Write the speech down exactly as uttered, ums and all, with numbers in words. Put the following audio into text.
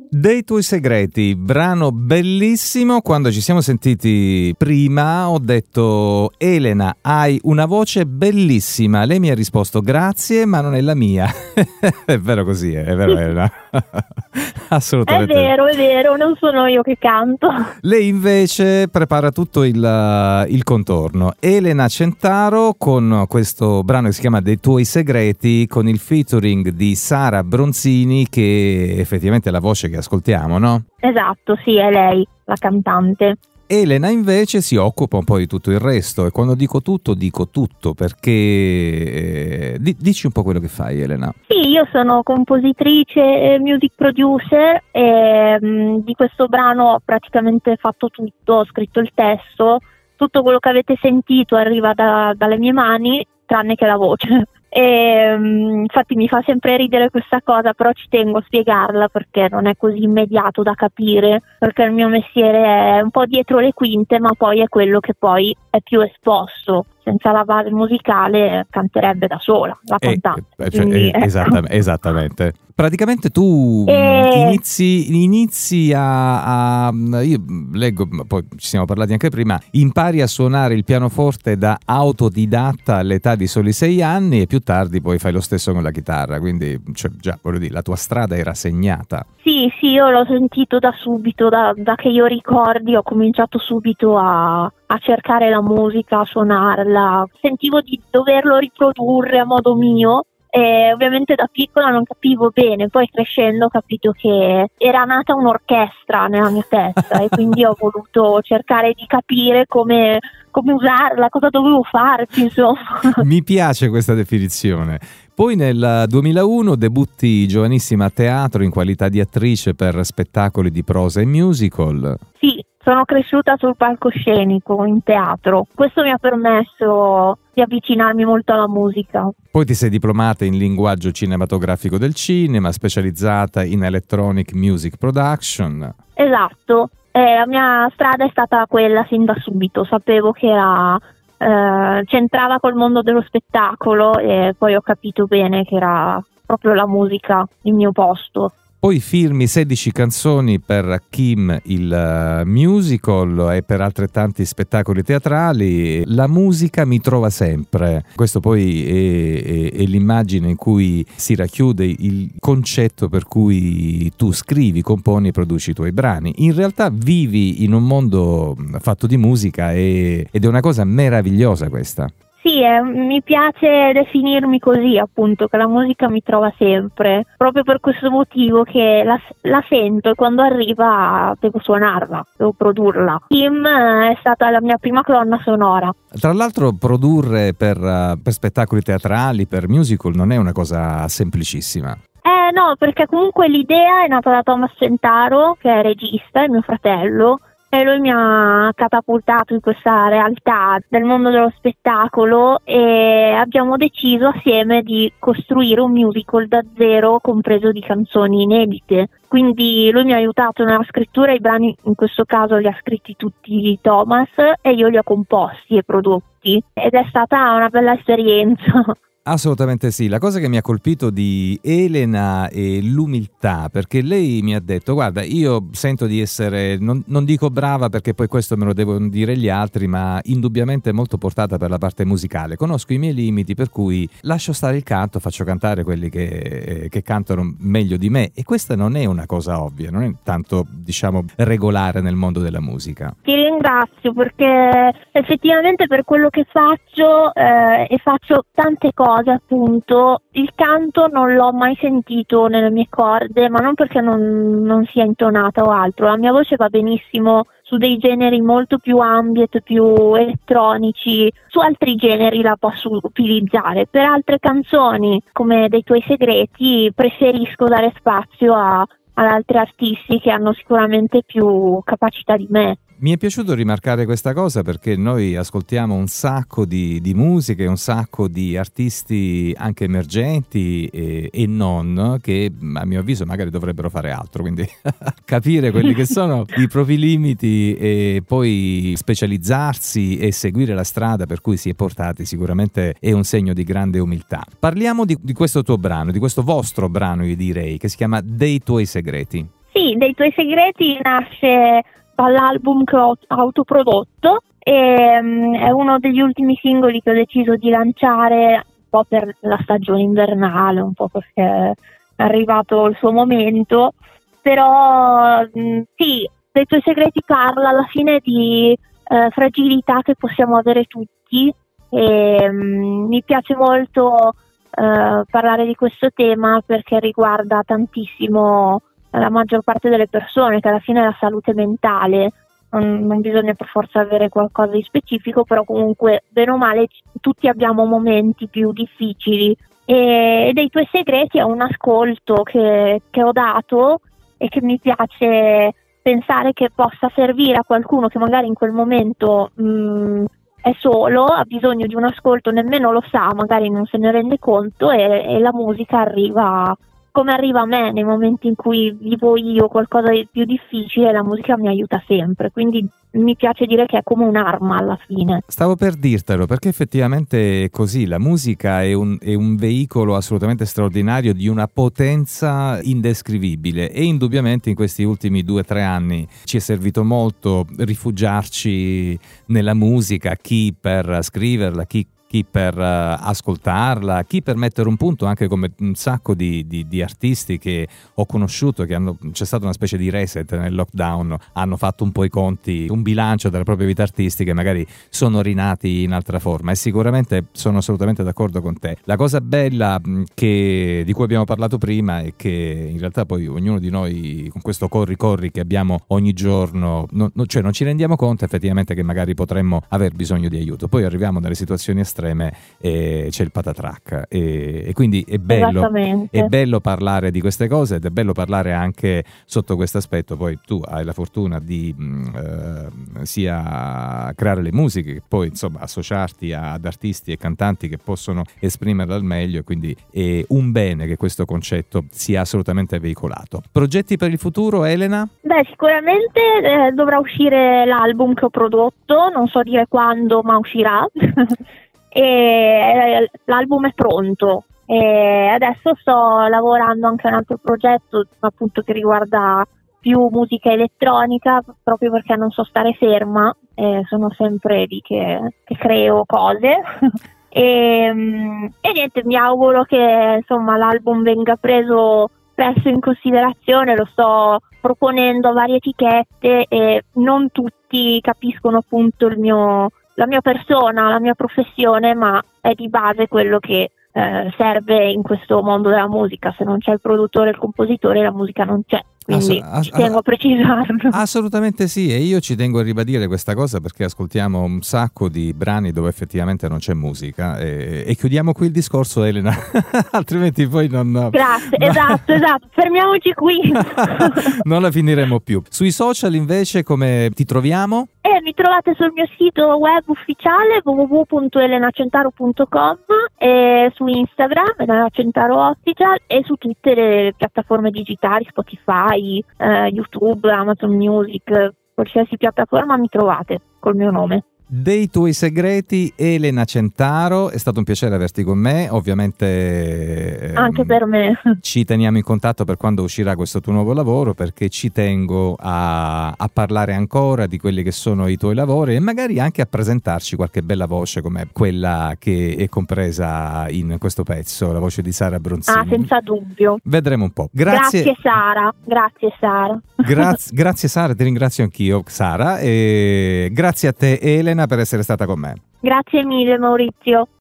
Dei tuoi segreti, brano bellissimo. Quando ci siamo sentiti prima ho detto: Elena, hai una voce bellissima. Lei mi ha risposto: grazie, ma non è la mia. È vero così, è vero Elena? Assolutamente. È vero, è vero, non sono io che canto. Lei invece prepara tutto il, il contorno. Elena Centaro con questo brano che si chiama Dei tuoi segreti, con il featuring di Sara Bronzini, che effettivamente è la voce che ascoltiamo, no? Esatto, sì, è lei, la cantante. Elena invece si occupa un po' di tutto il resto, e quando dico tutto, dico tutto, perché eh, di, dici un po' quello che fai, Elena. Sì, io sono compositrice e music producer e mh, di questo brano ho praticamente fatto tutto, ho scritto il testo, tutto quello che avete sentito arriva da, dalle mie mani, tranne che la voce. E, um, infatti mi fa sempre ridere questa cosa, però ci tengo a spiegarla perché non è così immediato da capire, perché il mio mestiere è un po' dietro le quinte, ma poi è quello che poi è più esposto. Senza la base musicale canterebbe da sola la cantante. Eh, cioè, Quindi, eh, ecco. esattamente, esattamente. Praticamente tu E... inizi, inizi a, a... Io leggo, poi ci siamo parlati anche prima, impari a suonare il pianoforte da autodidatta all'età di soli sei anni e più tardi poi fai lo stesso con la chitarra, quindi cioè, già, voglio dire, la tua strada era segnata. Sì, sì, io l'ho sentito da subito, da, da che io ricordi, ho cominciato subito a, a cercare la musica, a suonarla, sentivo di doverlo riprodurre a modo mio. E ovviamente da piccola non capivo bene, poi crescendo ho capito che era nata un'orchestra nella mia testa e quindi ho voluto cercare di capire come, come usarla, cosa dovevo farci, insomma. Mi piace questa definizione. Poi nel duemilauno debutti giovanissima a teatro in qualità di attrice per spettacoli di prosa e musical. Sì, sono cresciuta sul palcoscenico, in teatro. Questo mi ha permesso di avvicinarmi molto alla musica. Poi ti sei diplomata in linguaggio cinematografico del cinema, specializzata in electronic music production. Esatto, eh, la mia strada è stata quella sin da subito, sapevo che era... Uh, c'entrava col mondo dello spettacolo e poi ho capito bene che era proprio la musica il mio posto. Poi firmi sedici canzoni per Kim il musical e per altrettanti spettacoli teatrali. La musica mi trova sempre. Questo poi è, è, è l'immagine in cui si racchiude il concetto per cui tu scrivi, componi e produci i tuoi brani. In realtà vivi in un mondo fatto di musica e, ed è una cosa meravigliosa questa. Sì, eh, mi piace definirmi così, appunto, che la musica mi trova sempre, proprio per questo motivo che la, la sento e quando arriva devo suonarla, devo produrla. Kim è stata la mia prima colonna sonora. Tra l'altro produrre per, uh, per spettacoli teatrali, per musical, non è una cosa semplicissima. Eh no, perché comunque l'idea è nata da Thomas Centaro, che è regista, è mio fratello, e lui mi ha catapultato in questa realtà del mondo dello spettacolo e abbiamo deciso assieme di costruire un musical da zero compreso di canzoni inedite. Quindi lui mi ha aiutato nella scrittura, i brani in questo caso li ha scritti tutti Thomas e io li ho composti e prodotti ed è stata una bella esperienza. Assolutamente sì, la cosa che mi ha colpito di Elena è l'umiltà, perché lei mi ha detto: guarda, io sento di essere, non, non dico brava perché poi questo me lo devono dire gli altri, ma indubbiamente molto portata per la parte musicale, conosco i miei limiti per cui lascio stare il canto, faccio cantare quelli che, che cantano meglio di me, e questa non è una cosa ovvia, non è tanto, diciamo, regolare nel mondo della musica. Ti ringrazio perché effettivamente per quello che faccio eh, e faccio tante cose, appunto, il canto non l'ho mai sentito nelle mie corde, ma non perché non, non sia intonata o altro, la mia voce va benissimo su dei generi molto più ambient, più elettronici, su altri generi la posso utilizzare, per altre canzoni come Dei tuoi segreti preferisco dare spazio a, ad altri artisti che hanno sicuramente più capacità di me. Mi è piaciuto rimarcare questa cosa perché noi ascoltiamo un sacco di, di musiche, un sacco di artisti anche emergenti e, e non, che a mio avviso magari dovrebbero fare altro, quindi capire quelli che sono i propri limiti e poi specializzarsi e seguire la strada per cui si è portati sicuramente è un segno di grande umiltà. Parliamo di, di questo tuo brano, di questo vostro brano, io direi, che si chiama Dei tuoi segreti. Sì, Dei tuoi segreti nasce dall'album che ho autoprodotto e um, è uno degli ultimi singoli che ho deciso di lanciare un po' per la stagione invernale, un po' perché è arrivato il suo momento, però mh, sì, Dei tuoi segreti parla alla fine di eh, fragilità che possiamo avere tutti e mh, mi piace molto eh, parlare di questo tema perché riguarda tantissimo la maggior parte delle persone, che alla fine è la salute mentale. Non, non bisogna per forza avere qualcosa di specifico, però comunque bene o male tutti abbiamo momenti più difficili e Dei tuoi segreti è un ascolto che, che ho dato e che mi piace pensare che possa servire a qualcuno che magari in quel momento mh, è solo, ha bisogno di un ascolto, nemmeno lo sa, magari non se ne rende conto e, e la musica arriva come arriva a me nei momenti in cui vivo io qualcosa di più difficile. La musica mi aiuta sempre, quindi mi piace dire che è come un'arma alla fine. Stavo per dirtelo, perché effettivamente è così, la musica è un, è un veicolo assolutamente straordinario di una potenza indescrivibile e indubbiamente in questi ultimi due o tre anni ci è servito molto rifugiarci nella musica, chi per scriverla, chi chi per uh, ascoltarla, chi per mettere un punto, anche come un sacco di, di, di artisti che ho conosciuto, che hanno, c'è stata una specie di reset nel lockdown, hanno fatto un po' i conti, un bilancio della propria vita artistica e magari sono rinati in altra forma, e sicuramente sono assolutamente d'accordo con te. La cosa bella che, di cui abbiamo parlato prima è che in realtà poi ognuno di noi con questo corri corri che abbiamo ogni giorno, no, no, cioè non ci rendiamo conto effettivamente che magari potremmo aver bisogno di aiuto, poi arriviamo nelle situazioni estreme e c'è il patatrac e, e quindi è bello, è bello parlare di queste cose ed è bello parlare anche sotto questo aspetto. Poi tu hai la fortuna di eh, sia creare le musiche che poi insomma associarti ad artisti e cantanti che possono esprimerla al meglio, e quindi è un bene che questo concetto sia assolutamente veicolato. Progetti per il futuro, Elena? Beh, sicuramente eh, dovrà uscire l'album che ho prodotto, non so dire quando, ma uscirà. E l'album è pronto e adesso sto lavorando anche a un altro progetto appunto che riguarda più musica elettronica, proprio perché non so stare ferma e sono sempre lì che, che creo cose e, e niente, mi auguro che insomma l'album venga preso presto in considerazione. Lo sto proponendo a varie etichette e non tutti capiscono appunto il mio la mia persona, la mia professione, ma è di base quello che eh, serve in questo mondo della musica. Se non c'è il produttore e il compositore, la musica non c'è. Quindi ass- ass- tengo a precisarlo. Assolutamente sì, e io ci tengo a ribadire questa cosa perché ascoltiamo un sacco di brani dove effettivamente non c'è musica e, e chiudiamo qui il discorso, Elena, altrimenti poi non... Grazie, no. esatto, esatto, fermiamoci qui. Non la finiremo più. Sui social invece come ti troviamo? Eh, mi trovate sul mio sito web ufficiale w w w punto elena centaro punto com e su Instagram Elena Centaro Official e su tutte le piattaforme digitali, Spotify, eh, YouTube, Amazon Music, qualsiasi piattaforma mi trovate col mio nome. Dei tuoi segreti, Elena Centaro, è stato un piacere averti con me, ovviamente anche ehm, per me. Ci teniamo in contatto per quando uscirà questo tuo nuovo lavoro, perché ci tengo a, a parlare ancora di quelli che sono i tuoi lavori e magari anche a presentarci qualche bella voce come quella che è compresa in questo pezzo, la voce di Sara Bronzini. Ah, senza dubbio. Vedremo un po'. Grazie, grazie Sara, grazie Sara. Grazie, grazie Sara, ti ringrazio anch'io Sara e grazie a te Elena per essere stata con me. Grazie mille Maurizio.